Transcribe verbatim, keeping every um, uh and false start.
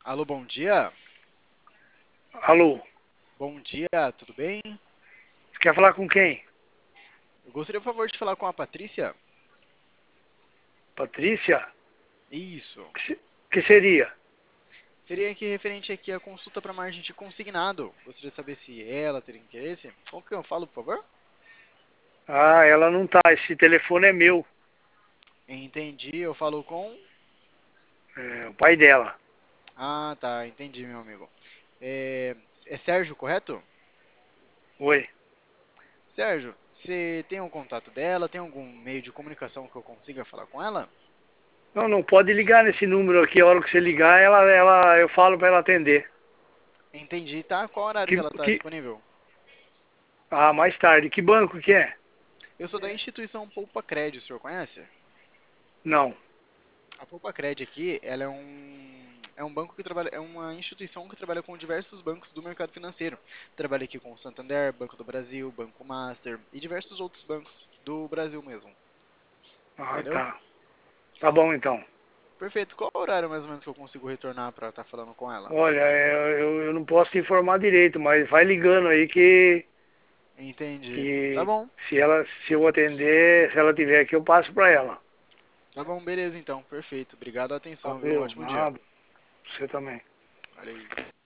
Alô, bom dia. Alô, Bom dia, tudo bem? você quer falar com quem? Eu gostaria, por favor, de falar com a Patrícia. Patrícia? Isso. Que, se- que seria? Seria aqui referente aqui à consulta para margem de consignado. Gostaria de saber se ela teria interesse. Qual que eu falo, por favor? Ah, ela não tá. Esse telefone é meu. Entendi, eu falo com... É o pai dela. Ah, tá, entendi, meu amigo. É, é Sérgio, correto? Oi. Sérgio, você tem um contato dela? Tem algum meio de comunicação que eu consiga falar com ela? Não, não pode ligar nesse número aqui. A hora que você ligar, ela, ela, eu falo pra ela atender. Entendi, tá? Qual horário que Que, ela está que, disponível? ah, mais tarde. Que banco que é? Eu sou da instituição Poupa Crédito, o senhor conhece? Não. A Poupa-Cred aqui, ela é um, é um banco que trabalha, é uma instituição que trabalha com diversos bancos do mercado financeiro. Trabalha aqui com o Santander, Banco do Brasil, Banco Master e diversos outros bancos do Brasil mesmo. Ah, Entendeu? tá. Tá bom então. Perfeito. Qual é o horário mais ou menos que eu consigo retornar para estar falando com ela? Olha, eu, eu, eu não posso te informar direito, mas vai ligando aí que, Entendi. Tá que bom. se ela, se eu atender, se ela tiver aqui, eu passo pra ela. Tá bom, beleza então. Perfeito. Obrigado a atenção, viu? Um Valeu, ótimo dia. nada. Você também. Valeu.